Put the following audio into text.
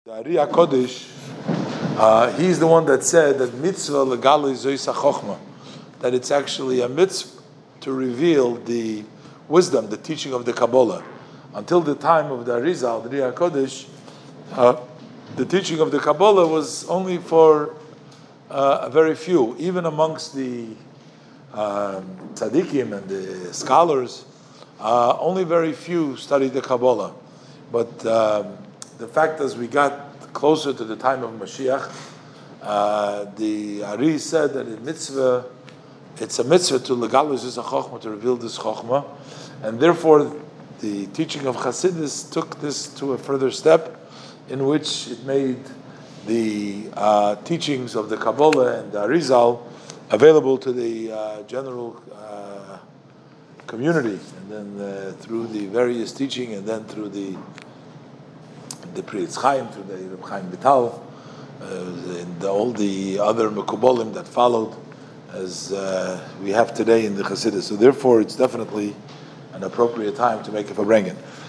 The Ari HaKodesh, he's the one that said that mitzvah legali zoisa chochma, that it's actually a mitzvah to reveal the wisdom, the teaching of the Kabbalah. Until the time of the Arizal, the Ari HaKodesh, the teaching of the Kabbalah was only for a very few, even amongst the tzaddikim and the scholars. Only very few studied the Kabbalah, but the fact as we got closer to the time of Mashiach, the Ari said that it's a mitzvah to legalize this chokhmah, to reveal this chokhmah, and therefore the teaching of Chassidus took this to a further step, in which it made the teachings of the Kabbalah and the Arizal available to the general community, and then through the various teaching, and then through the Pri Etz Chaim, through the Reb Chaim Vital, and all the other Mekubalim that followed, as we have today in the Chassidus. So therefore, it's definitely an appropriate time to make a farbrengen.